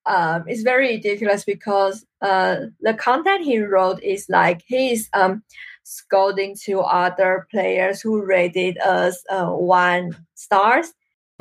it's very ridiculous because the content he wrote is like he's scolding to other players who rated us 1 stars.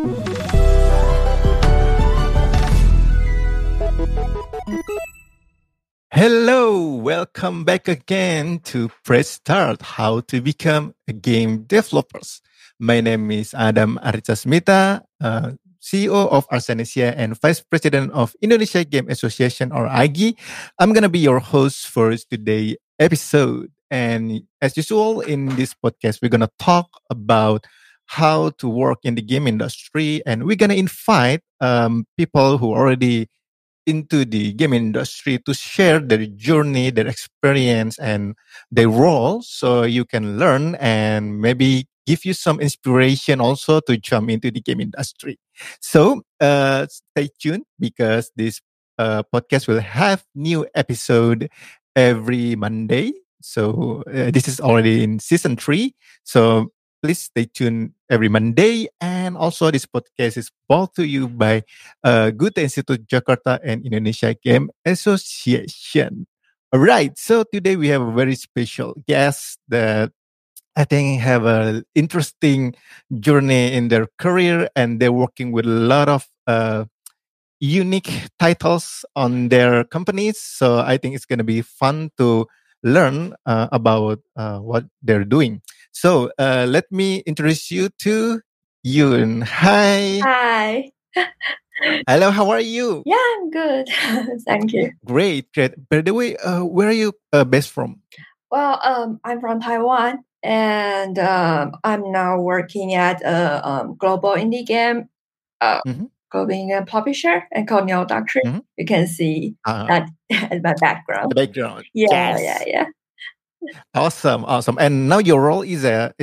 Hello, welcome back again to Press Start, How to Become a Game Developers. My name is Adam Aritsasmita, CEO of Arsenesia and Vice President of Indonesia Game Association or IGI. I'm going to be your host for today's episode. And as usual in this podcast, we're going to talk about how to work in the game industry. And we're going to invite people who already into the game industry to share their journey, their experience, and their role so you can learn and maybe give you some inspiration also to jump into the game industry. So stay tuned because this podcast will have new episode every Monday. So this is already in season 3. So please stay tuned every Monday. And also this podcast is brought to you by Goethe Institute Jakarta and Indonesia Game Association. All right. So today we have a very special guest that I think have an interesting journey in their career, and they're working with a lot of unique titles on their companies. So I think it's going to be fun to learn about what they're doing. So let me introduce you to Yoon. Hi. Hi. Hello, how are you? Yeah, I'm good. Thank you. Great. By the way, where are you based from? Well, I'm from Taiwan, and I'm now working at a global indie game, global indie game publisher, and called Neo Doctrine. You can see that as my background. The background. Yeah. Awesome. And now your role is as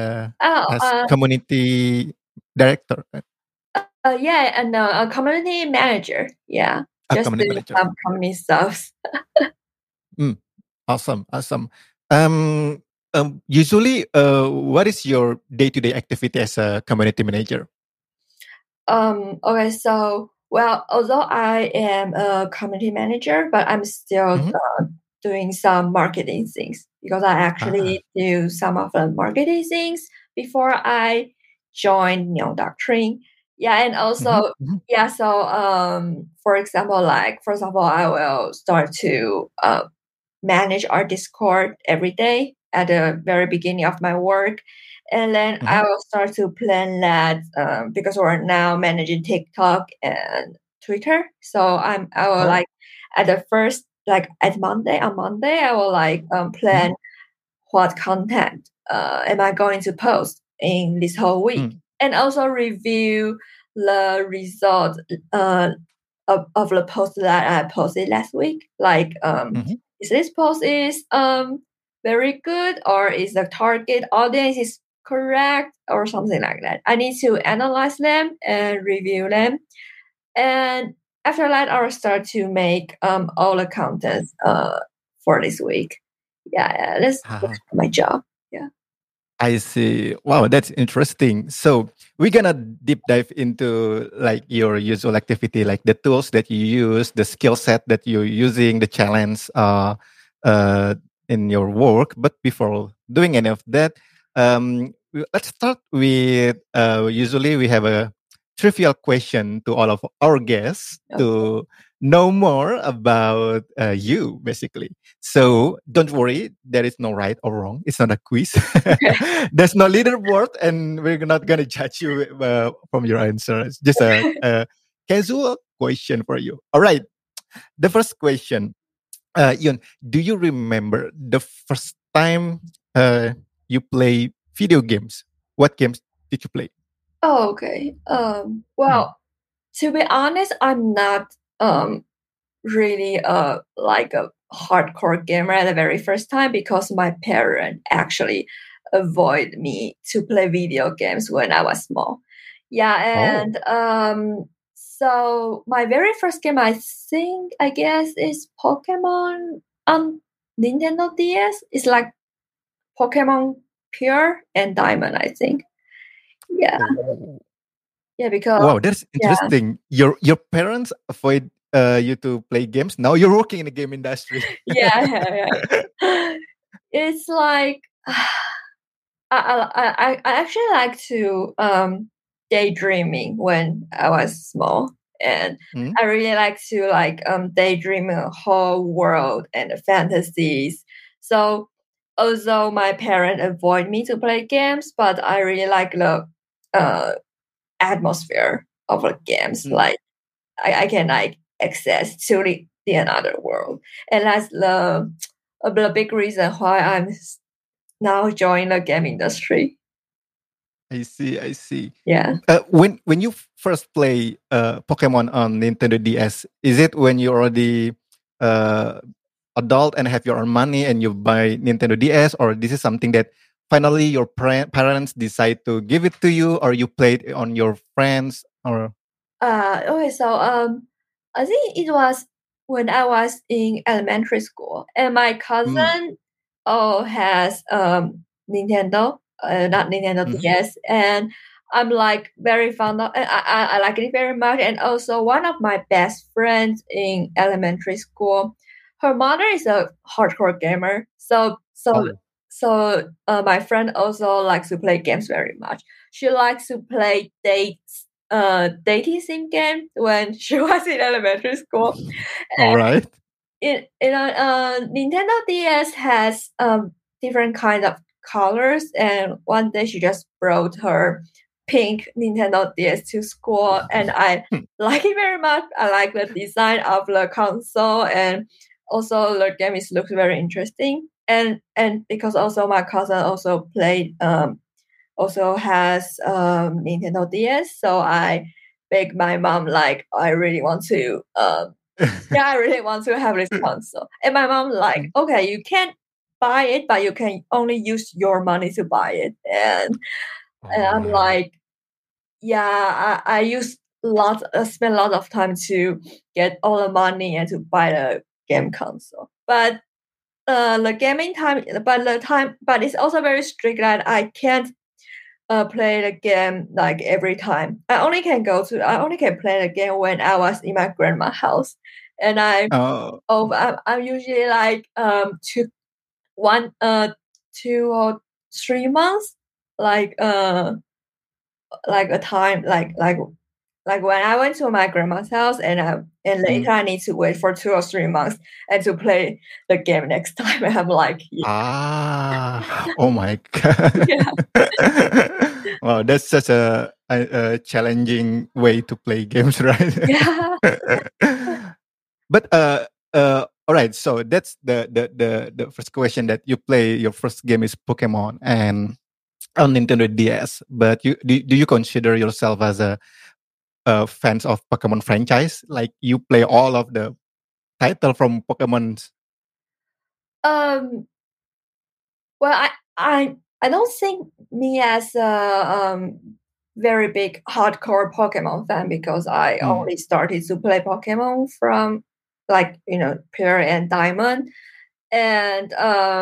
community director. And a community manager. Yeah, just doing some community stuff. Awesome. Usually, what is your day-to-day activity as a community manager? Okay, so although I am a community manager, but I'm still doing some marketing things because I actually do some of the marketing things before I joined Neo Doctrine. Yeah, and also so for example, I will start to manage our Discord every day at the very beginning of my work. And then I will start to plan that because we're now managing TikTok and Twitter. So I will at the first, on Monday, I will plan what content am I going to post in this whole week. And also review the result of the post that I posted last week. Is this post very good, or is the target audience is correct, or something like that? I need to analyze them and review them, and after that, I will start to make all the contents for this week. Yeah, that's my job. Yeah. I see. Wow, that's interesting. So we're gonna deep dive into your usual activity, like the tools that you use, the skill set that you're using, the challenge in your work. But before doing any of that, let's start with usually we have a trivial question to all of our guests to know more about you, basically. So don't worry, there is no right or wrong. It's not a quiz. There's no leaderboard, and we're not going to judge you from your answer. It's just a casual question for you. All right. The first question, Yoon, do you remember the first time you play video games? What games did you play? Oh, okay. To be honest, I'm not really a hardcore gamer at the very first time because my parents actually avoid me to play video games when I was small. Yeah, and so my very first game, I guess, is Pokemon on Nintendo DS. It's like Pokemon Pure and Diamond, I think. Yeah. Oh. Yeah, because wow, that's interesting. Your parents avoid you to play games. Now you're working in the game industry. Yeah. It's like I actually like to daydreaming when I was small, and Hmm? I really like to daydream a whole world and the fantasies. So although my parents avoid me to play games, but I really like the uh, atmosphere of the games. Mm. Like I can like access to the another world, and that's the big reason why I'm now joining the game industry. I see. I see. Yeah. When you first play Pokemon on Nintendo DS, is it when you already uh, adult and have your own money and you buy Nintendo DS, or this is something that finally your parents decide to give it to you, or you played on your friends, or Okay, so I think it was when I was in elementary school, and my mm, cousin has Nintendo, not Nintendo mhm, DS, and I'm like very fond of. I like it very much, and also one of my best friends in elementary school, her mother is a hardcore gamer, oh, my friend also likes to play games very much. She likes to play dating sim game when she was in elementary school. all right. Nintendo DS has different kind of colors, and one day she just brought her pink Nintendo DS to school, and I like it very much. I like the design of the console, and also the game looks very interesting. And because also my cousin also played also has Nintendo DS, so I begged my mom like I really want to yeah, I really want to have this console. And my mom like, okay, you can't buy it, but you can only use your money to buy it. And All I'm right. like, yeah, I use spend a lot of time to get all the money and to buy the game console. But the gaming time, but it's also very strict that I can't play the game like every time. I only can play the game when I was in my grandma's house, and Oh, I'm usually like 2 or 3 months, like like a time like when I went to my grandma's house, and mm. later I need to wait for 2 or 3 months and to play the game next time. And I'm like, Oh my god. yeah, Wow, that's such a challenging way to play games, right? yeah. But all right. So that's the first question, that you play your first game is Pokemon and on Nintendo DS. But do you consider yourself as a fans of Pokemon franchise? Like you play all of the title from Pokemon? Um, well, I don't think me as a very big hardcore Pokemon fan, because I Mm, only started to play Pokemon from like Pearl and Diamond, and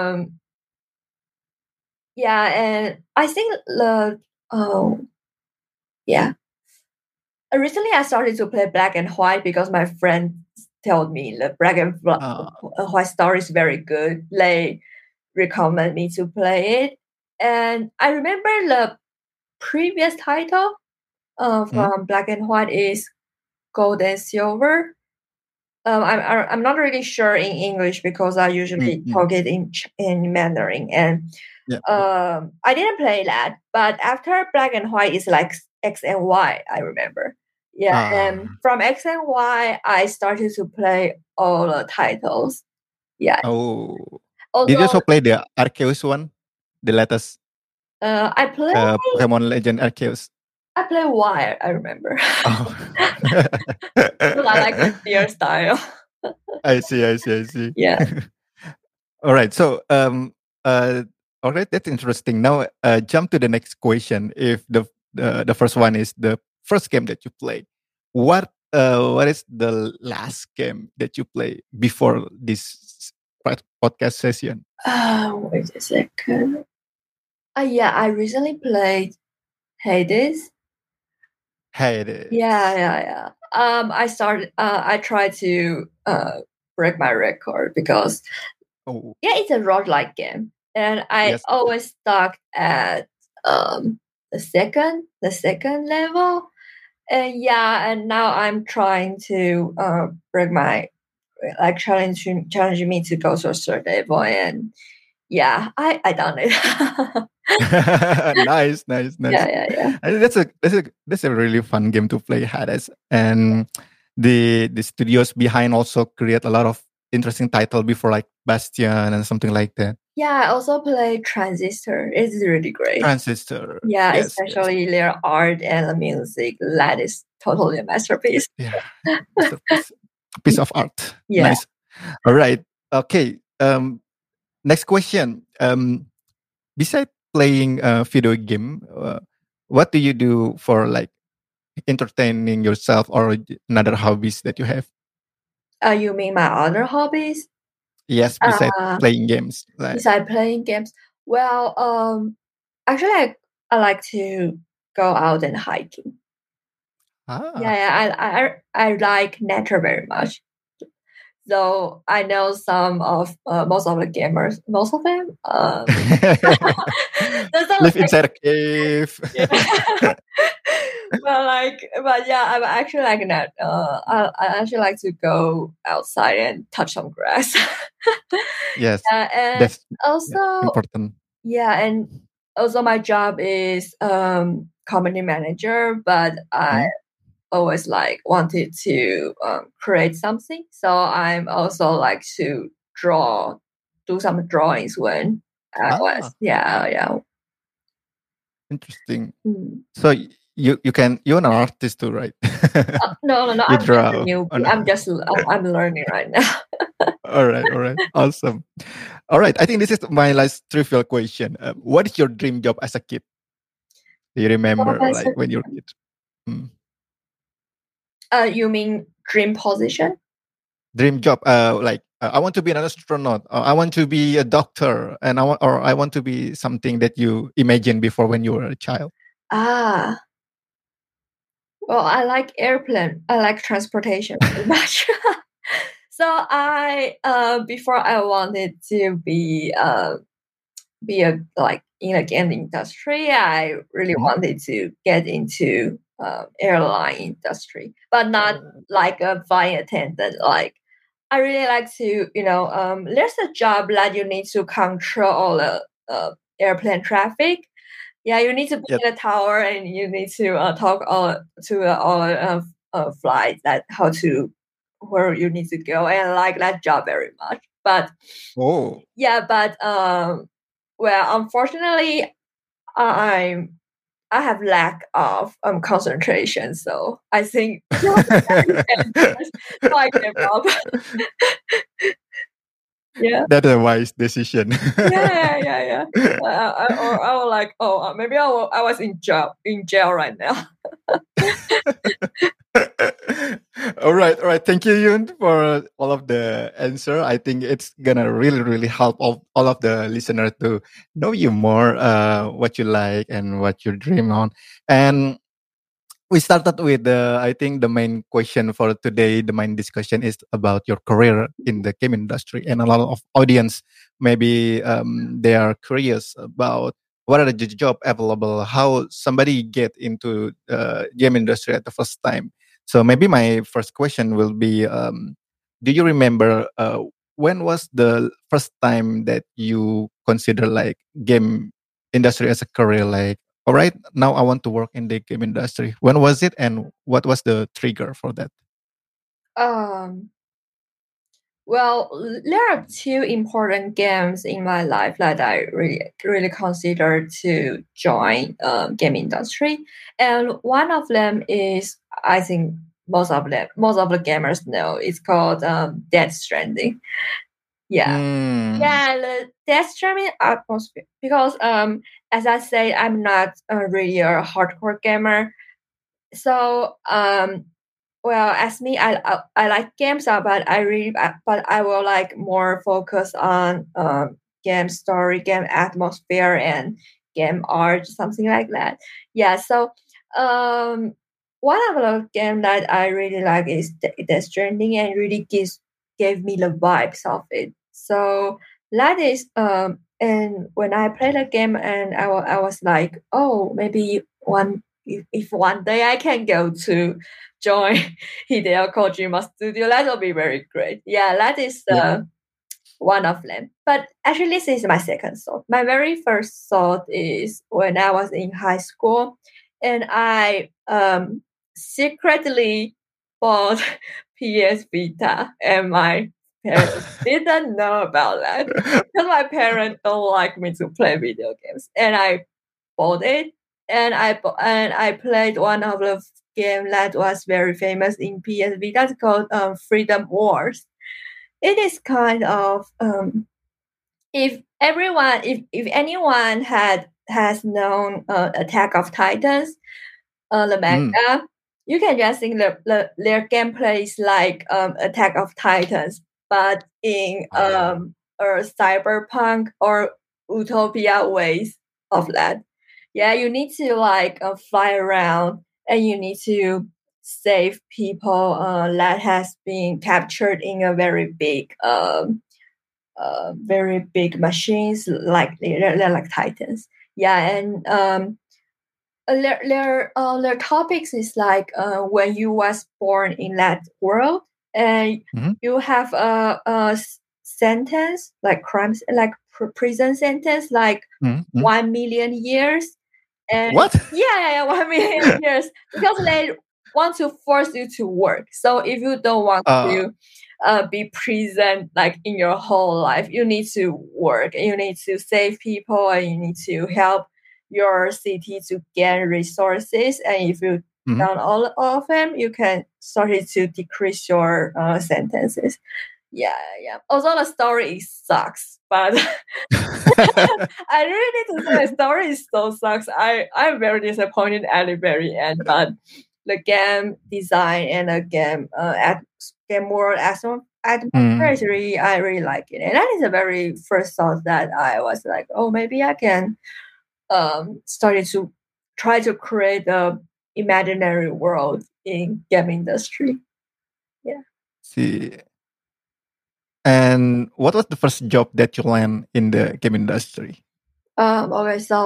yeah, and I think the oh yeah, recently I started to play Black and White because my friend told me the uh, White story is very good. They recommend me to play it, and I remember the previous title mm, from Black and White is Gold and Silver. I'm not really sure in English because I mm, usually mm. talk it in Mandarin, and Yeah, yeah. I didn't play that. But after Black and White is like X and Y, I remember. Yeah, and Ah, from X and Y, I started to play all the titles. Yeah, oh. Did you although also play the Arceus one? The latest I play Pokemon Legend Arceus? I play Y. I remember. Oh. Because I like the their style. I see, I see, I see. Yeah. All right. So, all right, that's interesting. Now, jump to the next question. If the first one is the first game that you play, what is the last game that you play before this podcast session? Wait a second. Yeah, I recently played Hades. Hey, it Yeah, is. yeah, yeah. I tried to break my record because it's a roguelike game, and I always stuck at the second level, and now I'm trying to break my challenging me to go to a third level, and I done it. Nice. Yeah. I think that's a really fun game to play, Hades. And the studios behind also create a lot of interesting title before, like Bastion and something like that. Yeah, I also play Transistor. It's really great. Transistor. Yeah, yes, especially their art and the music. That is totally a masterpiece. Yeah, masterpiece. Piece of art. Yeah. Nice. All right. Okay. Next question. Besides playing a video game, what do you do for like entertaining yourself or another hobbies that you have? You mean my other hobbies? Yes, besides playing games. Besides playing games, well, actually, I like to go out and hiking. Yeah, I like nature very much. So I know most of the gamers, most of them, live inside a cave. but yeah, I'm actually like that. I actually like to go outside and touch some grass. Yes, and that's also important. Yeah, and also my job is community manager, but I always like wanted to create something. So I'm also like to do some drawings when I was Interesting. Mm. So you're an artist too, right? No, You I'm draw. just a newbie. I'm learning right now. All right, awesome. All right, I think this is my last trivial question. What is your dream job as a kid? Do you remember, like when you were a kid? You mean dream position? Dream job, like I want to be an astronaut, or I want to be a doctor, and I want to be something that you imagined before when you were a child. Well, I like airplane. I like transportation very much. So before I wanted to be like in a game industry, I really wanted to get into airline industry, but not like a flight attendant. Like I really like to, there's a job that you need to control all the airplane traffic. Yeah, you need to be in a tower and you need to talk all flights that how to where you need to go, and I like that job very much. But well, unfortunately, I have lack of concentration, so I think I give up. Yeah, that's a wise decision. yeah. I was like, maybe I was in jail right now. All right. Thank you, Yun, for all of the answer. I think it's gonna really help all of the listeners to know you more, what you like and what you dream on. And we started with I think the main question for today, the main discussion is about your career in the game industry, and a lot of audience maybe they are curious about what are the job available, how somebody get into game industry at the first time. So maybe my first question will be, do you remember when was the first time that you consider like game industry as a career, like all right, now I want to work in the game industry? When was it, and what was the trigger for that? Well, there are two important games in my life that I really consider to join game industry, and one of them is, I think most of the gamers know, it's called Death Stranding. Yeah, the Death Stranding atmosphere, because as I say, I'm not really a hardcore gamer, so well, as me, I like games, but I will like more focus on game story, game atmosphere, and game art, something like that. Yeah, so one of the game that I really like is Death Stranding, and really gave me the vibes of it. So that is and when I played the game, and I was like, oh, maybe if one day I can go to join Hideo Kojima studio, that will be very great. Yeah, that is Yeah. one of them. But actually, this is my second thought. My very first thought is when I was in high school, and I secretly bought PS Vita, and my parents didn't know about that because my parents don't like me to play video games, and I bought it, and I played one of the game that was very famous in PS Vita. It's called Freedom Wars. It is kind of if anyone has known Attack of Titans, the manga, you can just think their gameplay is like Attack of Titans, but in a cyberpunk or utopia ways of that. Yeah, you need to like fly around, and you need to save people that has been captured in a very big machines, like they're like titans. Yeah, and their topics is like when you was born in that world, and you have a sentence like crimes, like prison sentence, like 1 million years. And What? yeah, 1 million years, because they want to force you to work. So if you don't want to be present like in your whole life, you need to work, and you need to save people, and you need to help your city to gain resources. And if you done all of them, you can start to decrease your sentences. Yeah. Although the story sucks, but I really need to say the story so sucks. I'm very disappointed at the very end, but the game design and the game world atmosphere, I really like it. And that is the very first thought that I was like, oh, maybe I can started to try to create a imaginary world in game industry. Yeah. See. And what was the first job that you land in the game industry? Okay, so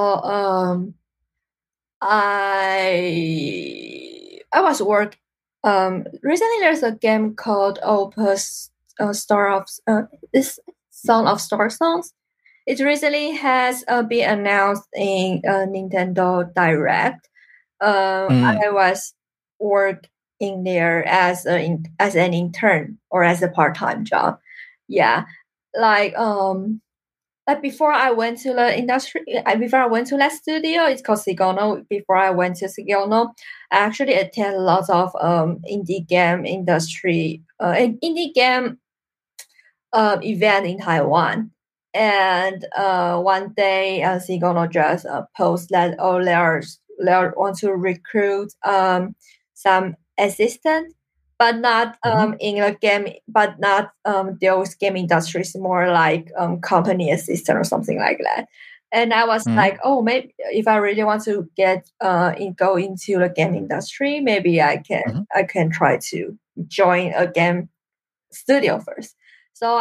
I was work. Recently, there's a game called Opus Star of this Song of Star Songs. It recently has been announced in Nintendo Direct. I was working there as an intern or as a part-time job. Yeah, like before I went to the industry, before I went to that studio, it's called Sigono. Before I went to Sigono, I actually attend lots of indie game industry, indie game event in Taiwan. And one day, Sigono just post that they want to recruit some assistant, but not in a game, but not those game industries, more like company assistant or something like that. And I was like, oh, maybe if I really want to go into the game industry, maybe I can try to join a game studio first. So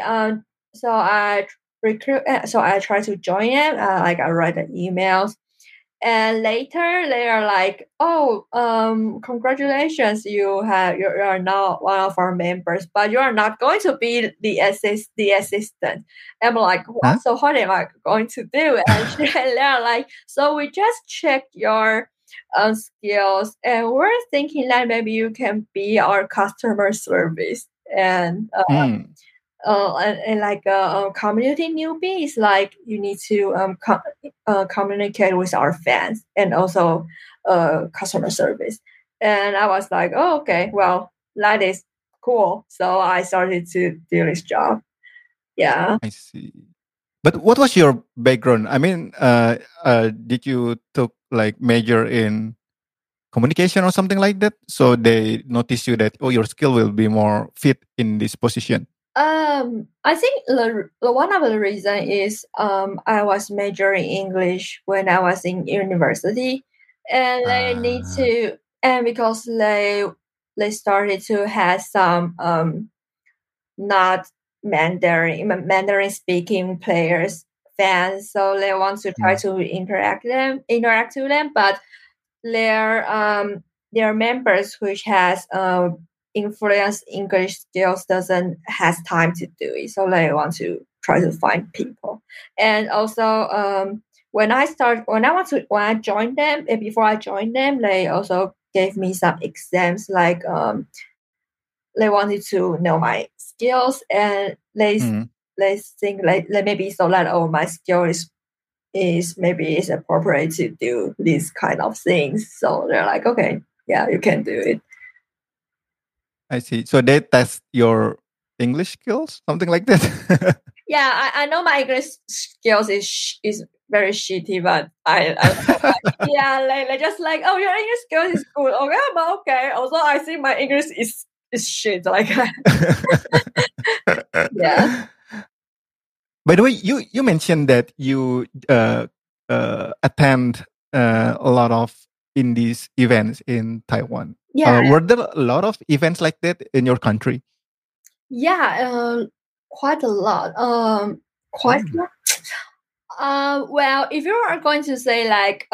I recruit. So I try to join it. Like I write the emails, and later they are like, "Oh, congratulations! You are now one of our members, but you are not going to be the assistant." I'm like, "What? So what am I going to do?" And they're like, "So we just checked your skills, and we're thinking that maybe you can be our customer service." And like a community newbie is like you need to communicate with our fans, and also customer service. And I was like, oh, okay, well, that is cool. So I started to do this job. Yeah. I see. But what was your background? I mean, did you took like major in communication or something like that? So they notice you that, oh, your skill will be more fit in this position. I think the one of the reason is I was majoring English when I was in university, and and because they started to have some not Mandarin speaking players fans, so they want to try to interact to them, but their members which has influence English skills doesn't has time to do it, so they want to try to find people. And also when I joined them, and before I joined them, they also gave me some exams, like they wanted to know my skills, and they think like maybe so that my skill is maybe is appropriate to do these kind of things. So they're like, okay, yeah, you can do it. I see. So they test your English skills, something like that. Yeah, I know my English skills is very shitty, but I yeah, they just like, oh, your English skills is good. Okay, but okay. Also, I think my English is shit. Like, yeah. By the way, you mentioned that you attend a lot of indies events in Taiwan. Yeah. Were there a lot of events like that in your country? Yeah, quite a lot. Quite a lot. Well, if you are going to say like,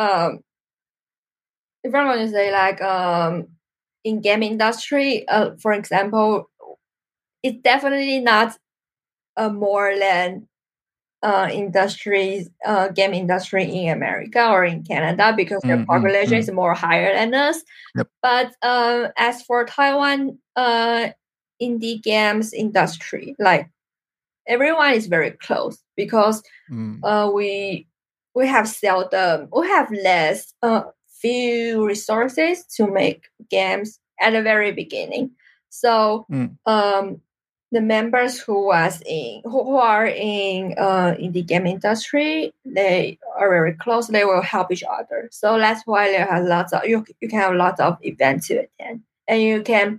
if I'm going to say like, in game industry, for example, it's definitely not more than game industry in America or in Canada, because their population is more higher than us. Yep. But as for Taiwan, indie games industry, like everyone is very close, because we have less few resources to make games at the very beginning. So the members who are in the game industry, they are very close. They will help each other. So that's why there are lots of you can have lots of events to attend, and you can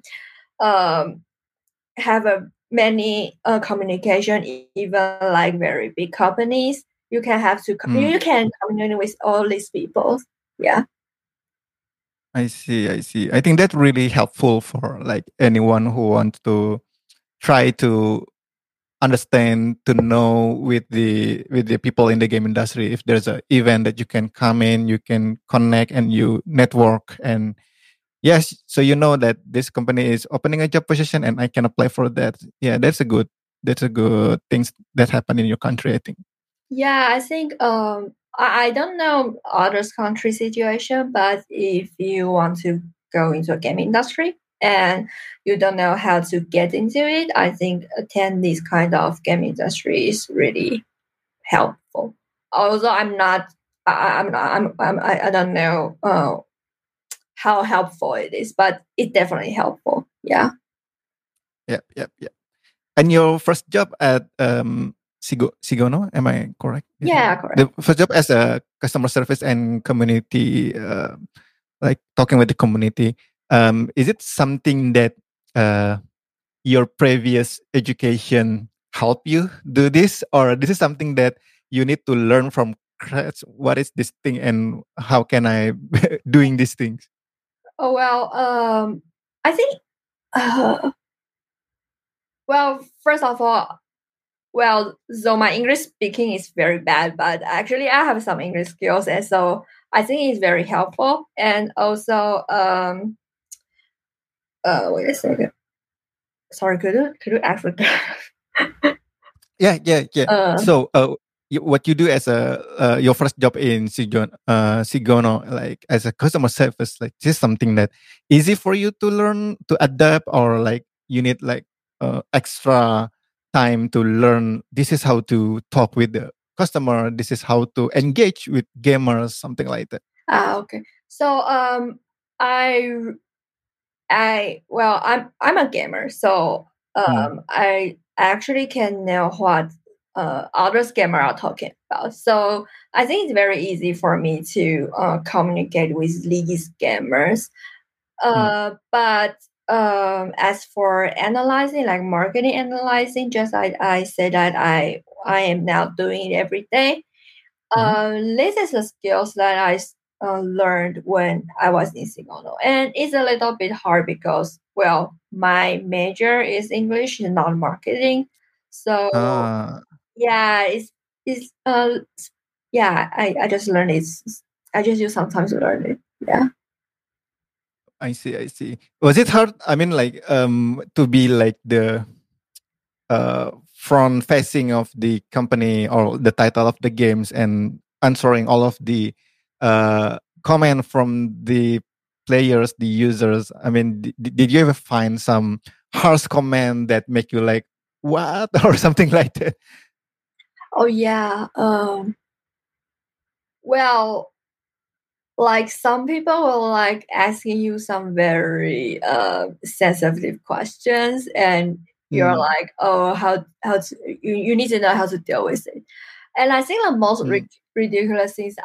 have many communication, even like very big companies. You can have to you can communicate with all these people. Yeah. I see. I think that's really helpful for like anyone who wants to try to understand, to know with the people in the game industry. If there's an event that you can come in, you can connect and you network, and yes, so you know that this company is opening a job position and I can apply for that. Yeah, that's a good things that happen in your country, I think. Yeah, I think I don't know others country situation, but if you want to go into a game industry and you don't know how to get into it, I think attend this kind of game industry is really helpful. Although I'm not, I don't know how helpful it is, but it's definitely helpful. Yeah. Yep. And your first job at Sigono, am I correct? Yeah, correct. The first job as a customer service and community, like talking with the community. Is it something that your previous education help you do this, or this is something that you need to learn from scratch? What is this thing, and how can I doing these things? Oh well, I think. Well, first of all, so my English speaking is very bad, but actually I have some English skills, and so I think it's very helpful. And also, wait a second. Sorry, could you ask again? Yeah. So, what you do as a your first job in Sigono, like as a customer service, like this is something that easy for you to learn, to adapt, or like you need like extra time to learn. This is how to talk with the customer. This is how to engage with gamers, something like that. Okay. So I'm a gamer, so I actually can know what other gamers are talking about. So I think it's very easy for me to communicate with these gamers. But as for analyzing, like marketing analyzing, just I say that I am now doing it every day. This is the skills that learned when I was in Singapore. And it's a little bit hard because, well, my major is English and not marketing. So yeah, I just learned it. I just use sometimes to learn it. Yeah. I see. I see. Was it hard? I mean, like, to be like the front facing of the company or the title of the games and answering all of the comment from the players, the users. I mean, did you ever find some harsh comment that make you like what or something like that? Oh yeah. Well, like some people will like asking you some very sensitive questions, and you're Mm, like, oh, how to, you need to know how to deal with it. And I think the most mm. ridiculous things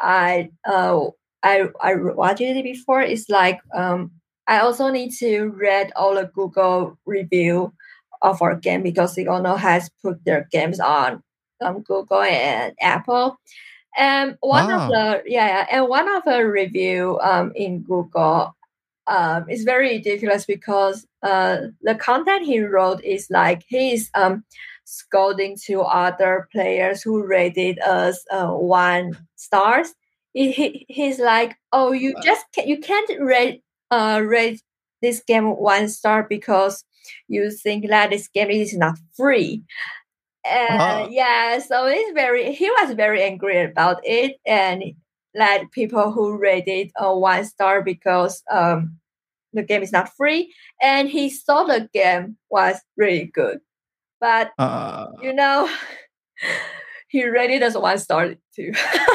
I watched it before is like I also need to read all the Google review of our game because Sigono has put their games on Google and Apple. And one of Wow. the and one of the review in Google is very ridiculous because the content he wrote is like he's scolding to other players who rated us 1 stars. He's like, oh, you can't rate this game 1 star because you think that this game is not free. Ah, So he was very angry about it and let people who rated 1 star because the game is not free, and he saw the game was really good, but uh, you know he rated as 1 star too.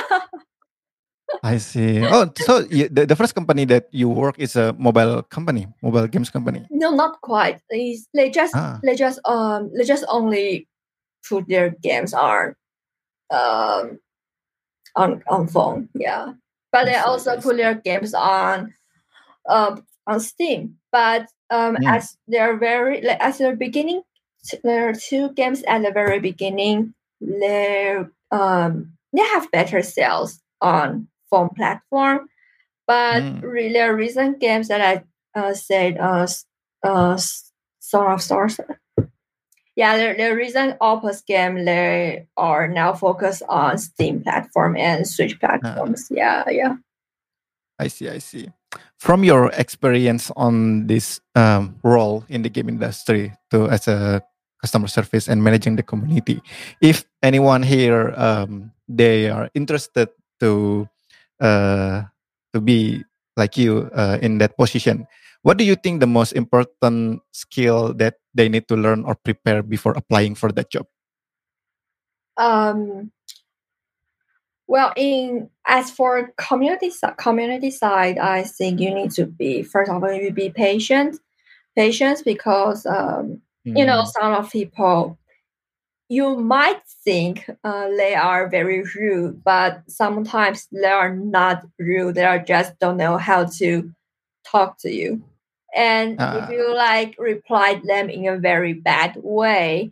I see. Oh, so the first company that you work is a mobile company, mobile games company. No, not quite. Ah, They just only put their games um on phone, yeah. But I they see. also I put see. their games on Steam. But Mm, as the beginning, there are 2 games at the very beginning. They have better sales on phone platform, but mm, their recent games that I said uh Song of Stars. Yeah, the recent Opus game they are now focused on Steam platform and Switch ah, platforms. Yeah, yeah. I see. I see. From your experience on this role in the game industry, to as a customer service and managing the community, if anyone here they are interested to uh, to be like you in that position, what do you think the most important skill that they need to learn or prepare before applying for that job? Um, well, in as for community side, I think you need to be first of all you be patient because Mm, some of people you might think they are very rude, but sometimes they are not rude. They are just don't know how to talk to you. And if uh, you like reply them in a very bad way,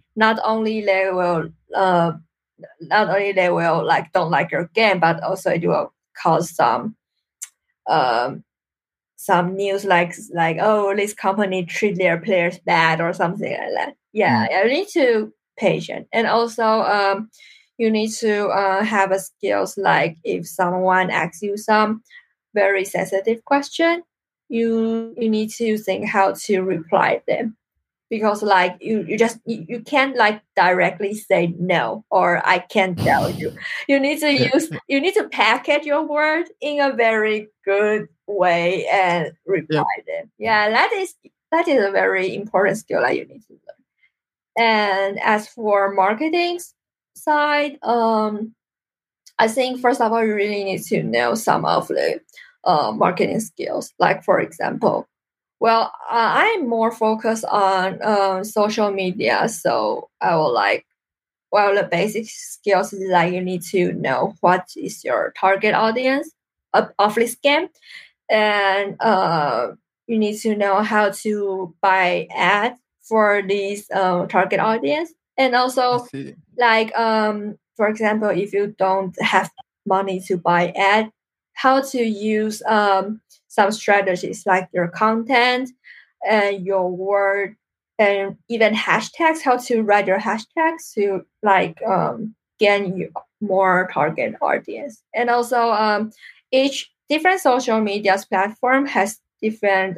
not only they will like don't like your game, but also it will cause um some news like oh this company treat their players bad or something like that. Yeah, mm, you need to patient, and also you need to have a skills like if someone asks you some very sensitive question, you need to think how to reply them because like you can't like directly say no or I can't tell you. yeah, yeah, You need to package your word in a very good way and yep. reply them. Yeah, that is a very important skill that you need to learn. And as for marketing side, I think first of all you really need to know some of the marketing skills. Like for example, well, I'm more focused on social media, so I will like. Well, the basic skills is like you need to know what is your target audience of this game, and you need to know how to buy ads for these target audience, and I also see. like for example, if you don't have money to buy ad, how to use some strategies like your content and your word and even hashtags, how to write your hashtags to like gain you more target audience. And also each different social media platform has different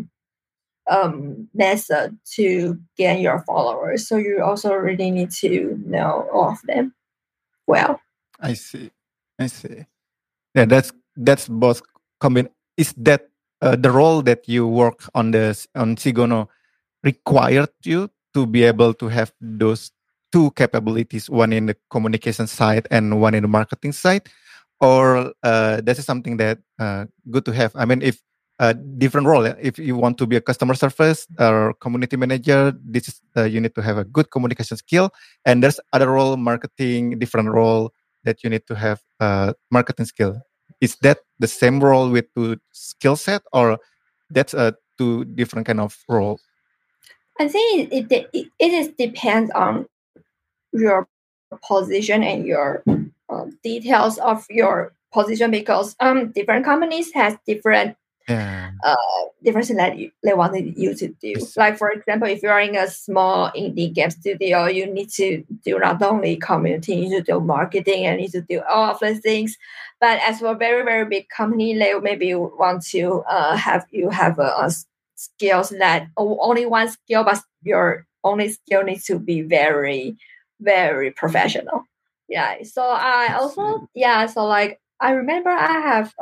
method to gain your followers. So you also really need to know all of them well. I see. I see. Yeah, that's both Is that the role that you work on Sigono required you to be able to have those two capabilities, one in the communication side and one in the marketing side, or that is something that good to have? I mean, if different role, if you want to be a customer service or community manager, this is you need to have a good communication skill, and there's other role, marketing, different role that you need to have marketing skill. Is that the same role with two skill set, or that's a two different kind of role? I think it is depends on your position and your details of your position because different companies has different Yeah, different things that they wanted you to I do. see. Like for example, if you are in a small indie game studio, you need to do not only community, you need to do marketing and you need to do all of those things. But as for a very very big company, they maybe want to have you have a skills that only one skill, but your only skill needs to be very very professional. Yeah. So I I also see. so like I remember I have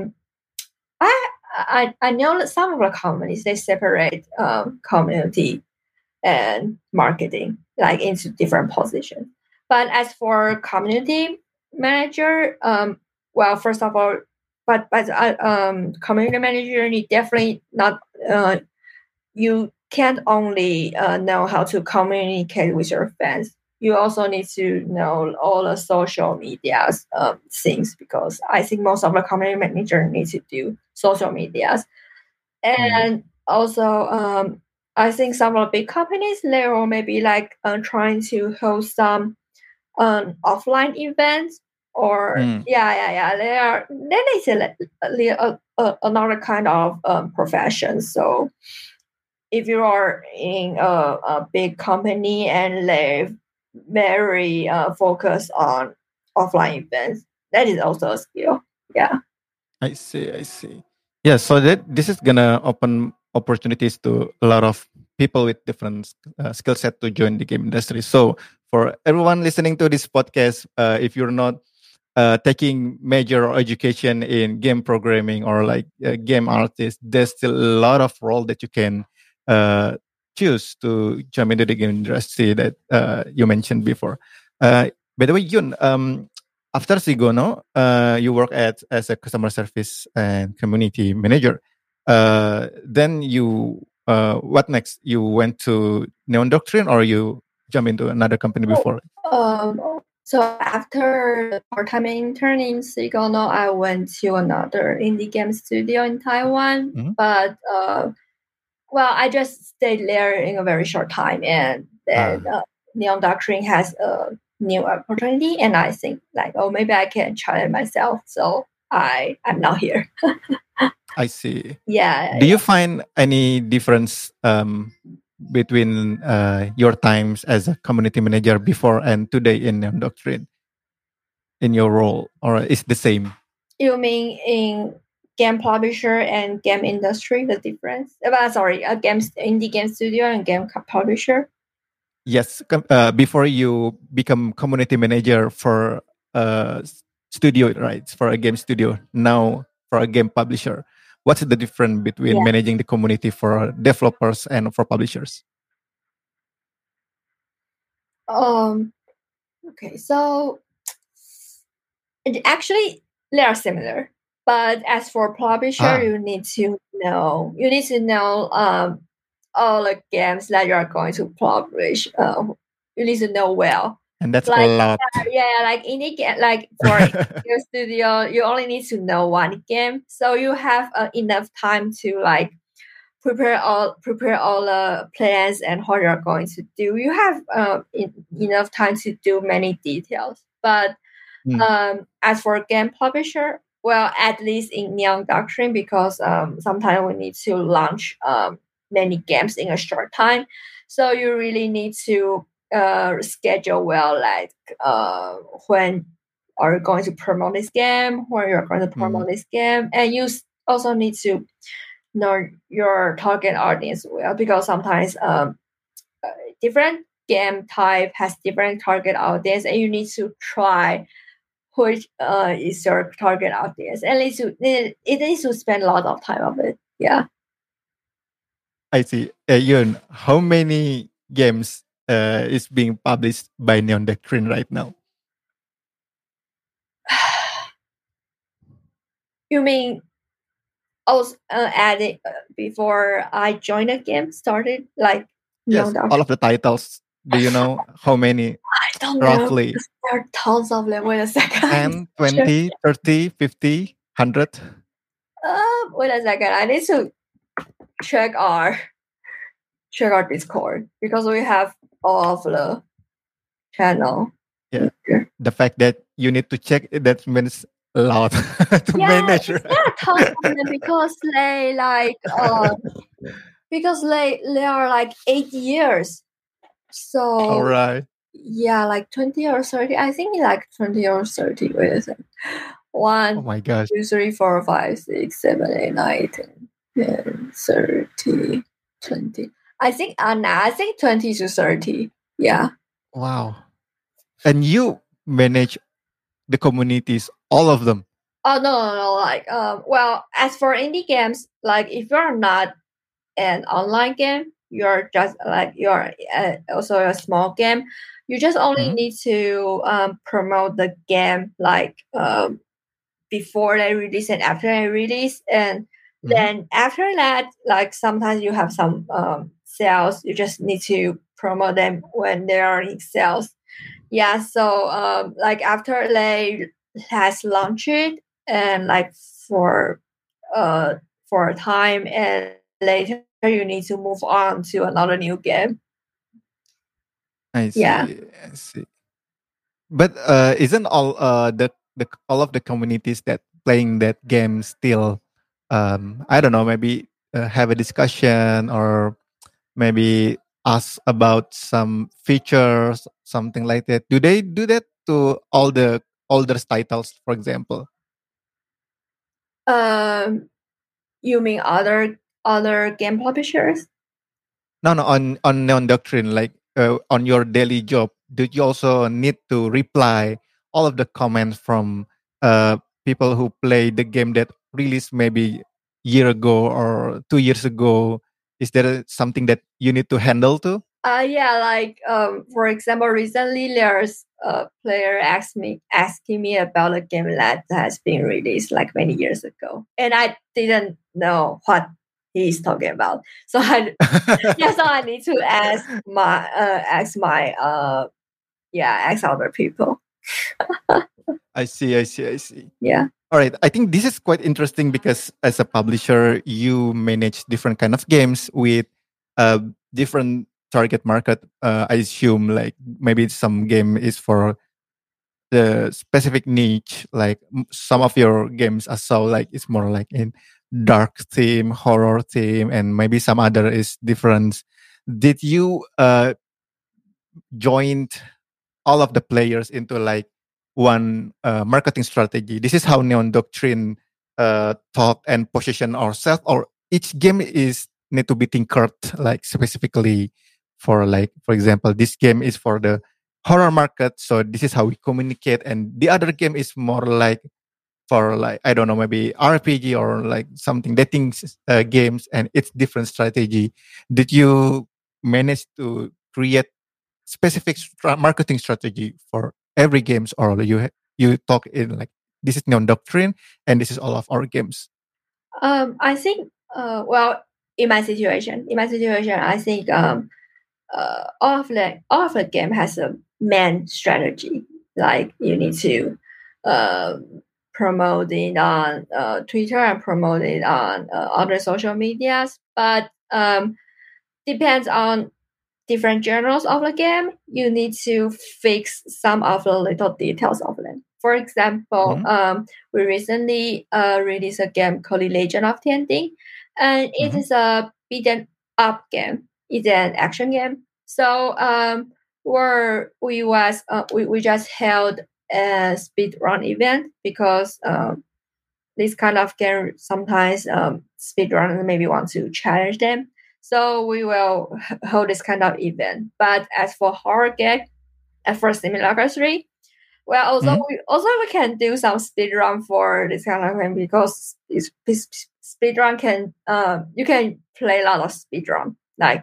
I know that some of the companies they separate community and marketing like into different positions. But as for community manager, well, first of all, but community manager, you definitely not you can't only know how to communicate with your fans. You also need to know all the social medias things because I think most of the community manager need to do social medias. Mm. And also, I think some of the big companies they will maybe like trying to host some offline events or Mm. they are then it's another kind of profession. So if you are in a big company and they very focused on offline events, that is also a skill. Yeah. I see. I see. Yeah. So that this is gonna open opportunities to a lot of people with different skill set to join the game industry. So for everyone listening to this podcast, if you're not taking major education in game programming or like game artist, there's still a lot of role that you can uh, choose to jump into the game industry that you mentioned before. By the way, Yun, after Sigono, you work as a customer service and community manager. Then you, what next? You went to Neon Doctrine, or you jump into another company before? So after part-time intern in Sigono, I went to another indie game studio in Taiwan. Mhm. But well, I just stayed there in a very short time, and then Ah, Neon Doctrine has a new opportunity, and I think like, oh, maybe I can try it myself. So I'm now here. I see. Yeah, Do you find any difference between your times as a community manager before and today in Neon Doctrine in your role, or is the same? you mean in game publisher and game industry, the difference? Sorry, a indie game studio and game publisher. Yes, before you become community manager for a studio, right? For a game studio, now for a game publisher. What's the difference between Yeah. managing the community for developers and for publishers? Um. Okay. So actually, they are similar. But as for publisher, Ah, you need to know all the games that you are going to publish. You need to know well. and that's a Like lot. like indie game, like for your studio, you only need to know one game, so you have enough time to like prepare all the plans and what you're going to do. You have enough time to do many details. But Mm, as for game publisher, well, at least in Neon Doctrine, because sometimes we need to launch many games in a short time. So you really need to schedule well, like when are you going to promote this game, when you're going to promote this game, and you also need to know your target audience well, because sometimes different game type has different target audience, and you need to try which is your target audience, and it needs to spend a lot of time on it. Yeah. I see. Yun, how many games is being published by Neon Doctrine right now? You mean also added before I joined the game started, like Yes, Neon all of the titles. Do you know how many I don't know. roughly? There are tons of them. Wait a second. 10, 20, 30, 50, 100? Wait a second. I need to check our Discord, because we have all of the channel. Yeah. The fact that you need to check it, that means a lot to manage. It's not tons of them, because they like because they are like 8 years. So All right. yeah, like 20 or 30. I think like 20 or 30. Wait a second. Oh my gosh. 1, 2, 3, 4, 5, 6, 7, 8, 9, 10, 30, 20. I think 20 to 30. Yeah. Wow. And you manage the communities, all of them. Oh no. Like well, as for indie games, like if you're not an online game, you're just like you're also a small game. You just only need to promote the game like before they release and after they release, and then after that, like sometimes you have some sales. You just need to promote them when they are in sales. Yeah, so like after they has launched it, and like for a time, and later you need to move on to another new game. I see. Yeah. I see. But isn't all the all of the communities that playing that game still I don't know, maybe have a discussion or maybe ask about some features, something like that. Do they do that to all the older titles, for example? You mean other game publishers? No, on Neon Doctrine, like on your daily job, do you also need to reply all of the comments from people who play the game that released maybe year ago or 2 years ago? Is there something that you need to handle too? Yeah, like for example, recently there's a player asking me about a game that has been released like many years ago, and I didn't know what he's talking about. So I so I need to ask ask other people. I see. Yeah. All right. I think this is quite interesting because as a publisher, you manage different kind of games with different target market. I assume like maybe some game is for the specific niche. Like some of your games are so like it's more like in dark theme, horror theme, and maybe some other is different. Did you join all of the players into like one marketing strategy? This is how Neon Doctrine thought and position ourselves, or each game is need to be tinkered like specifically for like, for example, this game is for the horror market, so this is how we communicate, and the other game is more like for like I don't know, maybe RPG or like something dating games, and it's different strategy. Did you manage to create specific marketing strategy for every games, or you talk in like this is Neon Doctrine and this is all of our games? I think well, in my situation, I think all of the game has a main strategy. Like you need to uh, promote it on Twitter and promote it on other social medias, but depends on different genres of the game. You need to fix some of the little details of them. For example, we recently released a game called Legend of Tianding, and it is a beaten up game. It's an action game. So where we just held a speed run event because this kind of game sometimes speedrunners maybe want to challenge them. So we will hold this kind of event. But as for horror game, as for Simulacra 3, well, we can do some speedrun for this kind of game because speedrun can you can play a lot of speedrun.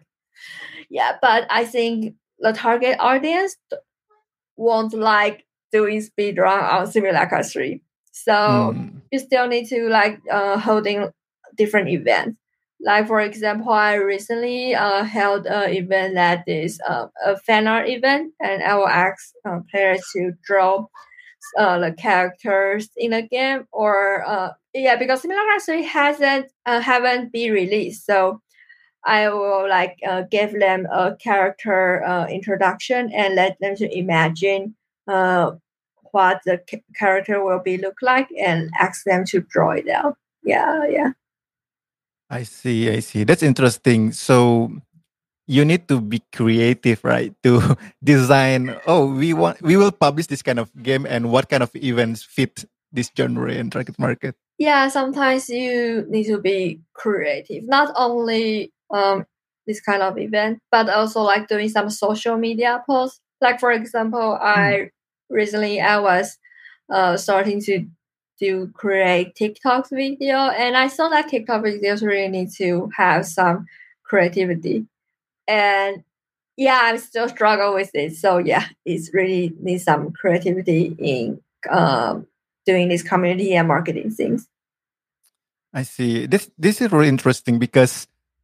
But I think the target audience won't like doing speedrun on Simulacra 3. So you still need to holding different events. Like for example, I recently held an event that is a fan art event, and I will ask players to draw the characters in the game, or because Simulacra 3 haven't been released, so I will give them a character introduction and let them to imagine what the character will be look like and ask them to draw it out. Yeah. I see. That's interesting. So you need to be creative, right? To design, we will publish this kind of game and what kind of events fit this genre and target market. Yeah, sometimes you need to be creative. Not only this kind of event, but also like doing some social media posts. Like for example, I was starting to create TikTok video, and I saw that TikTok videos really need to have some creativity. And yeah, I'm still struggle with it. So yeah, it's really needs some creativity in doing this community and marketing things. I see. This is really interesting because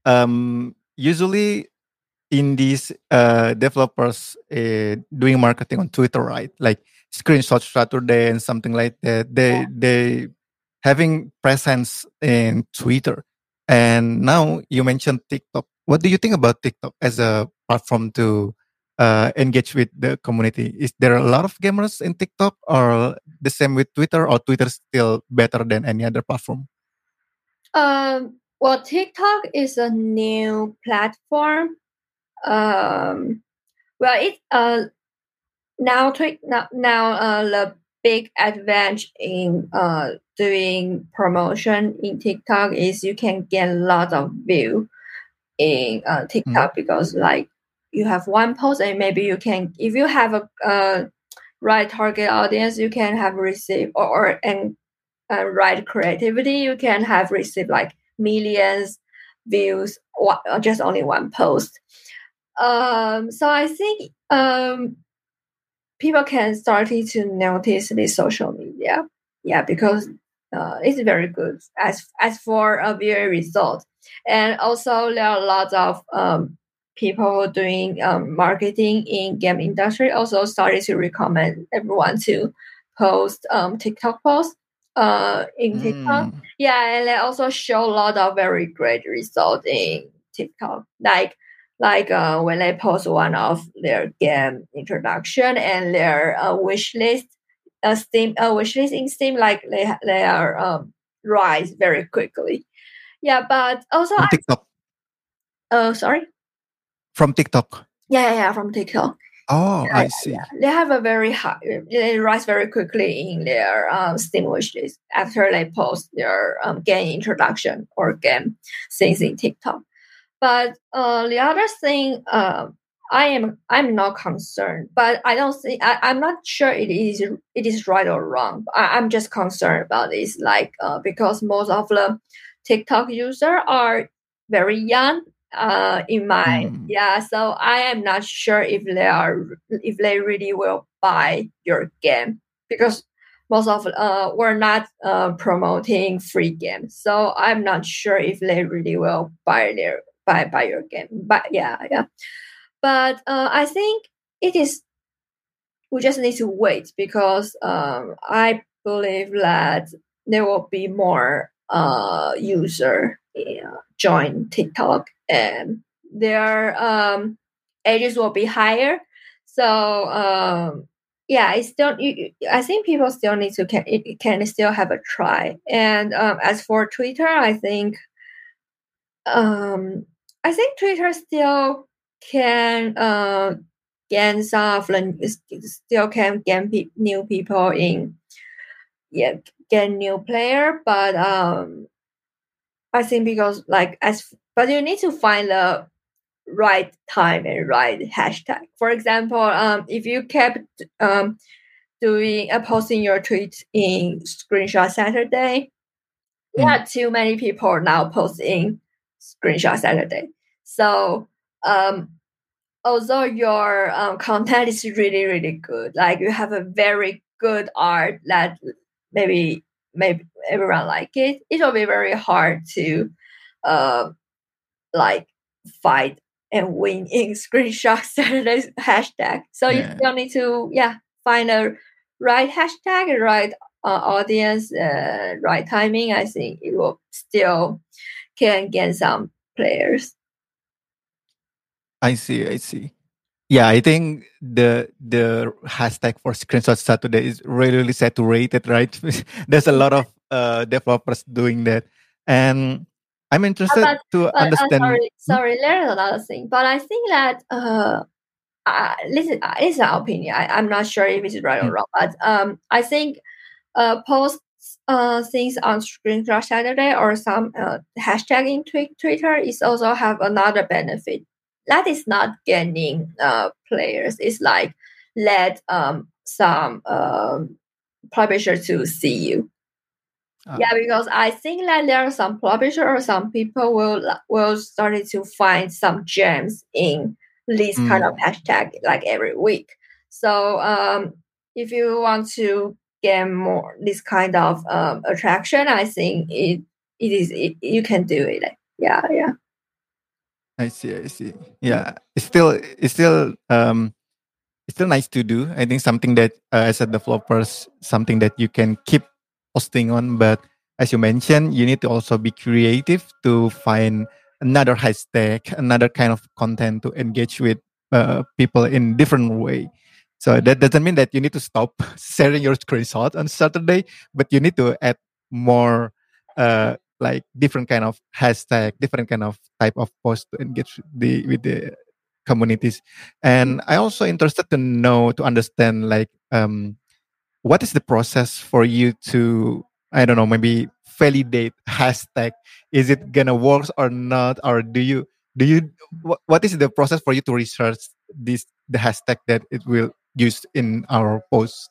usually in these developers doing marketing on Twitter, right? Like Screenshot Saturday and something like that. They having presence in Twitter. And now you mentioned TikTok. What do you think about TikTok as a platform to engage with the community? Is there a lot of gamers in TikTok, or the same with Twitter, or Twitter still better than any other platform? Well, TikTok is a new platform. Well, it now the big advantage in doing promotion in TikTok is you can get a lot of view in TikTok because like you have one post and maybe you can, if you have a right target audience, you can have received and right creativity, you can have received like millions views or just only one post. So I think people can start to notice the social media, because it's very good as for a viewer result, and also there are a lot of people doing marketing in game industry also started to recommend everyone to post TikTok posts in TikTok. Yeah, and they also show a lot of very great results in TikTok, like when they post one of their game introduction and their wish list, wish list in Steam, like they are rise very quickly. Yeah, but also From TikTok. Sorry. From TikTok. Yeah, from TikTok. Oh, I see. Yeah. They have a very high. They rise very quickly in their Steam wish list after they post their game introduction or game things in TikTok. But the other thing, I'm not concerned, but I don't think I'm not sure it is right or wrong. I'm just concerned about this, because most of the TikTok user are very young. So I am not sure if they really will buy your game, because most of we're not promoting free games, so I'm not sure if they really will buy your game. But yeah. But I think it is. We just need to wait because I believe that there will be more user join TikTok, and their ages will be higher. So yeah, it's still. I think people still need to can still have a try. And as for Twitter, I think Twitter still can gain some still can gain new people in, yeah, get new player, but I think because but you need to find the right time and right hashtag. For example, if you kept doing posting your tweet in Screenshot Saturday, there are too many people now posting Screenshot Saturday. So although your content is really really good, like you have a very good art that maybe everyone like it, it will be very hard to like fight and win in Screenshot Saturday hashtag. So you still need to find a right hashtag, right audience, right timing. I think it will still can get some players. I see. Yeah, I think the hashtag for Screenshot Saturday is really, really saturated, right? There's a lot of developers doing that, and I'm interested to understand. Sorry, there's another thing, but I think that this is an opinion. I'm not sure if it's right or wrong, but I think post things on Screenshot Saturday or some hashtag in Twitter is also have another benefit. That is not gaining players. It's like let some publisher to see you. Yeah, because I think that there are some publisher or some people will start to find some gems in this kind of hashtag like every week. So if you want to get more this kind of attraction, I think you can do it. Yeah. I see. Yeah, it's still nice to do. I think something that as a developers, something that you can keep posting on. But as you mentioned, you need to also be creative to find another hashtag, another kind of content to engage with people in different way. So that doesn't mean that you need to stop sharing your screenshot on Saturday, but you need to add more like different kind of hashtag, different kind of type of post to engage with the communities. And I also interested to understand like what is the process for you to, I don't know, maybe validate hashtag? Is it gonna work or not? Or what is the process for you to research the hashtag that it will use in our post?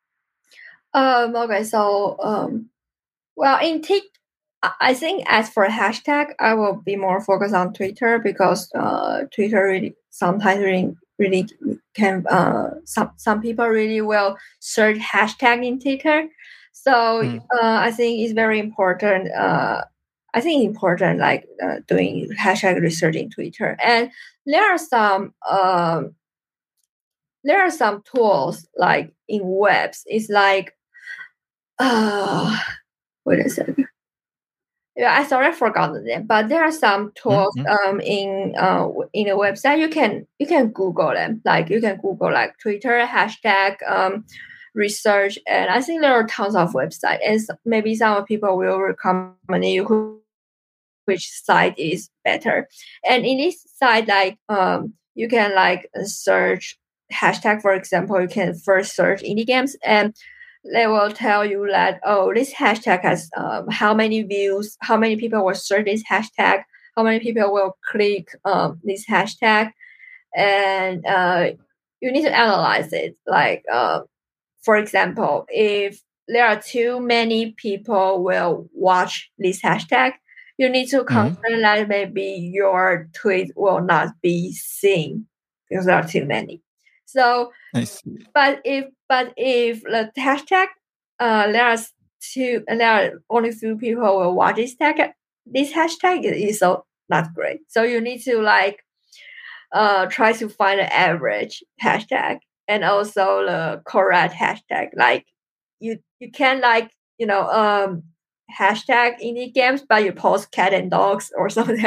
Okay, so well, I think as for hashtag, I will be more focused on Twitter because Twitter really sometimes really can some people really will search hashtag in Twitter. So I think it's very important. I think important like doing hashtag research in Twitter, and there are some tools like in webs. It's like wait a second. Yeah, I sorry I forgot the name, but there are some tools in a website you can Google them. Like you can Google like Twitter hashtag research, and I think there are tons of websites. And maybe some people will recommend you which site is better. And in this site, like you can like search hashtag. For example, you can first search indie games and they will tell you that, oh, this hashtag has how many views, how many people will search this hashtag, how many people will click this hashtag, and you need to analyze it. Like, for example, if there are too many people will watch this hashtag, you need to consider that maybe your tweet will not be seen because there are too many. So, but if the hashtag there are only few people will watch this hashtag is so not great. So you need to like try to find an average hashtag and also the correct hashtag. Like you can like hashtag indie games, but you post cat and dogs or something.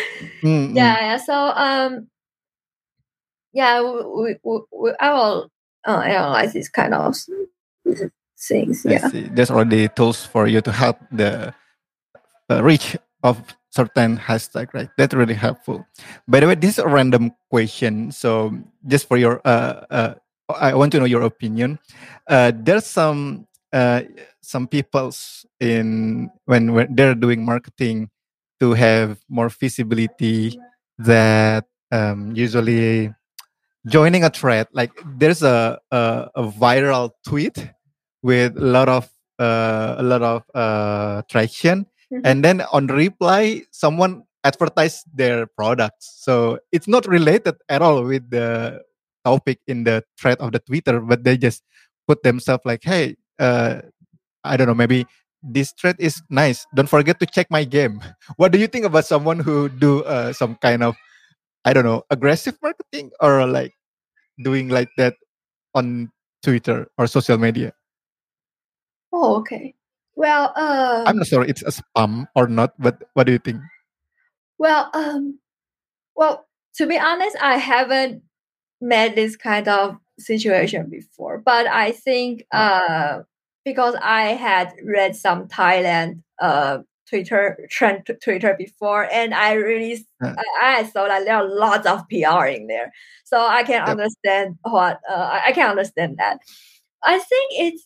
Yeah. So I will analyze this kind of things. I Yeah. see. There's already tools for you to help the reach of certain hashtag, right? That's really helpful. By the way, this is a random question. So just for your, I want to know your opinion. There's some people's in when they're doing marketing to have more visibility that usually joining a thread. Like there's a viral tweet with a lot of traction, and then on reply someone advertised their products, so it's not related at all with the topic in the thread of the Twitter, but they just put themselves like, hey, I don't know, maybe this thread is nice, don't forget to check my game. What do you think about someone who do some kind of, I don't know, aggressive marketing, or like doing like that on Twitter or social media? Oh, okay. Well, I'm not sure it's a spam or not, but what do you think? well, well. To be honest, I haven't met this kind of situation before, but I think because I had read some Thailand Twitter trend Twitter before, and I really Uh, I saw that there are lots of PR in there, so I can yep. understand what I can understand that. I think it's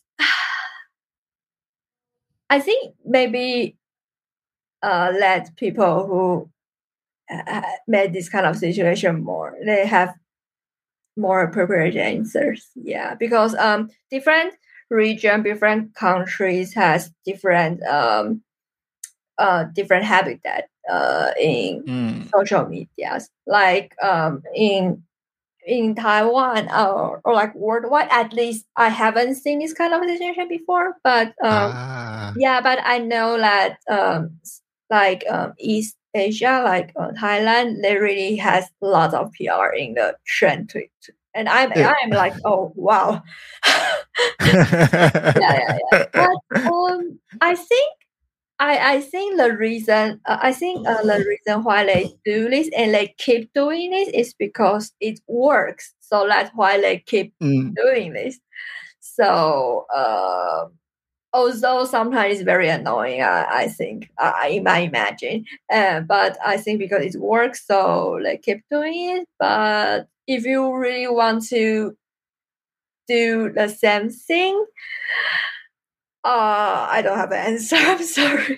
I think maybe let people who made this kind of situation more, they have more appropriate answers. Yeah, because different region, different countries has different different habitat in Mm. social medias. Like in Taiwan or like worldwide, at least I haven't seen this kind of situation before. But Ah, yeah, but I know that like East Asia, like Thailand, they really has lots of PR in the trend tweet, and yeah. I'm like, oh wow, yeah. But I think I think the reason the reason why they do this and they keep doing this is because it works. So that's why they keep Mm. doing this. So although sometimes it's very annoying, I think I might imagine, but I think because it works, so they keep doing it. But if you really want to do the same thing, I don't have an answer. I'm sorry.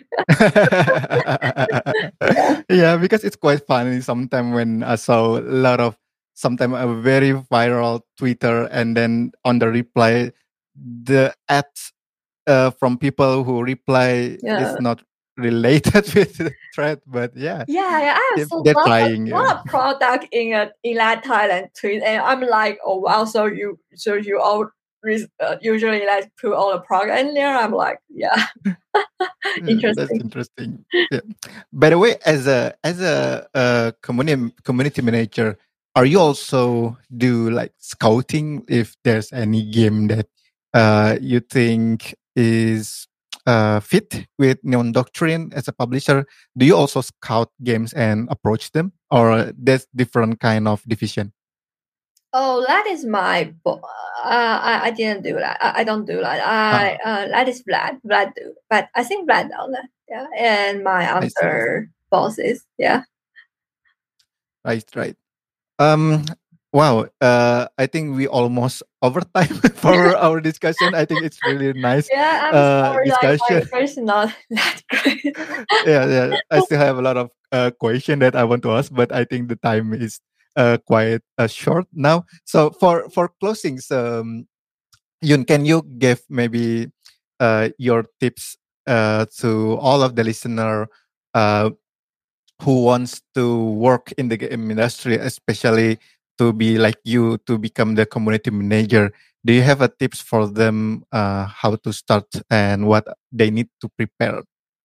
Yeah. Yeah, because it's quite funny sometimes when I saw a lot of sometimes a very viral Twitter, and then on the reply, the ads from people who reply Yeah. is not related with the thread, but yeah, Yeah, I have if so they're trying. Yeah. lot of product in that Thailand tweet, and I'm like, oh wow, so you all usually like put all the product in there. I'm like, yeah, Yeah, that's interesting. interesting. Yeah. By the way, as a community manager, are you also do like scouting if there's any game that you think is fit with Neon Doctrine as a publisher? Do you also scout games and approach them, or there's different kind of division? Oh, that is my. I didn't do that. I don't do that. Ah, That is Vlad. Vlad do, but I think Vlad does that. Yeah, and my I see. other bosses. Yeah. Right, right. Um, wow. I think we almost over time for our discussion. I think it's really nice Yeah, I'm sorry. Like my discussion. English is not that great. Yeah, yeah. I still have a lot of question that I want to ask, but I think the time is quite short now. So for closings, Yun, can you give maybe your tips to all of the listener uh, who wants to work in the game industry, especially to be like you, to become the community manager? Do you have a tips for them how to start and what they need to prepare?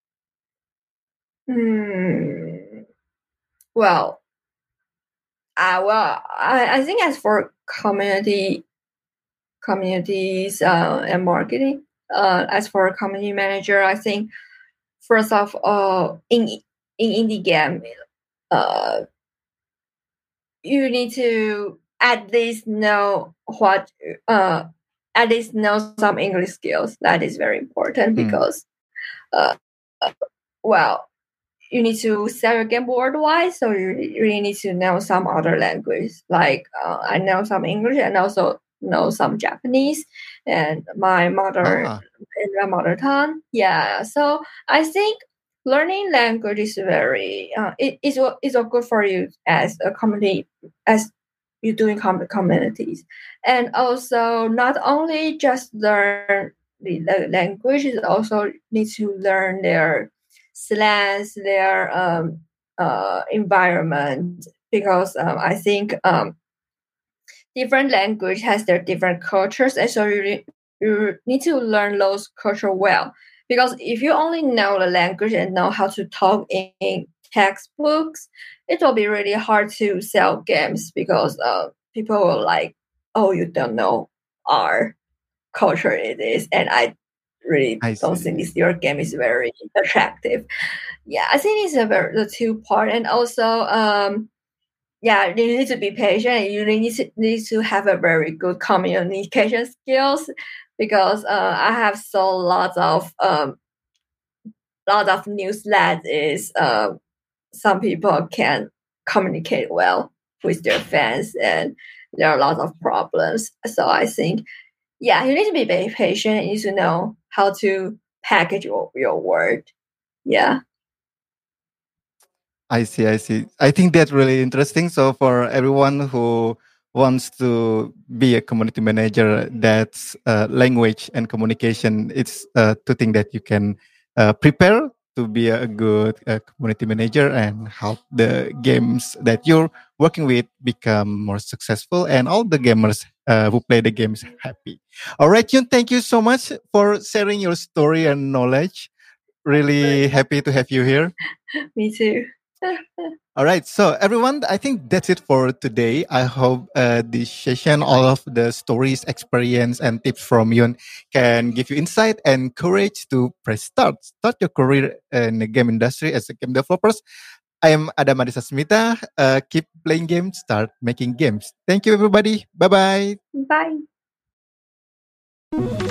Hmm. Well, I think as for communities and marketing, as for a community manager, I think first of all, in indie game, uh, you need to at least know at least know some English skills. That is very important because, well, you need to sell your game worldwide, so you really need to know some other language. Like I know some English and also know some Japanese and my mother tongue. Yeah, so I think learning language is very is good for you as a community, as you doing communities, and also not only just learn the language, you also need to learn their slangs, their environment, because I think different language has their different cultures, and so you need to learn those culture well. Because if you only know the language and know how to talk in textbooks, it will be really hard to sell games because people will like, oh, you don't know our culture it is, and I really don't think your game is very attractive. Yeah, I think it's the two part, and also yeah, you need to be patient. You need to have a very good communication skills, because I have saw lots of news that is some people can communicate well with their fans, and there are a lot of problems. So I think, yeah, you need to be very patient. You need to know how to package your word. Yeah. I see. I think that's really interesting. So for everyone who wants to be a community manager, that's language and communication. It's two things that you can prepare to be a good community manager and help the games that you're working with become more successful and all the gamers who play the games happy. All right, Yun, thank you so much for sharing your story and knowledge. Really happy to have you here. Me too. All right. So, everyone, I think that's it for today. I hope this session, all of the stories, experience, and tips from Yun can give you insight and courage to press start. Start your career in the game industry as a game developers. I am Adam Adisa Smita. Keep playing games, start making games. Thank you, everybody. Bye-bye. Bye.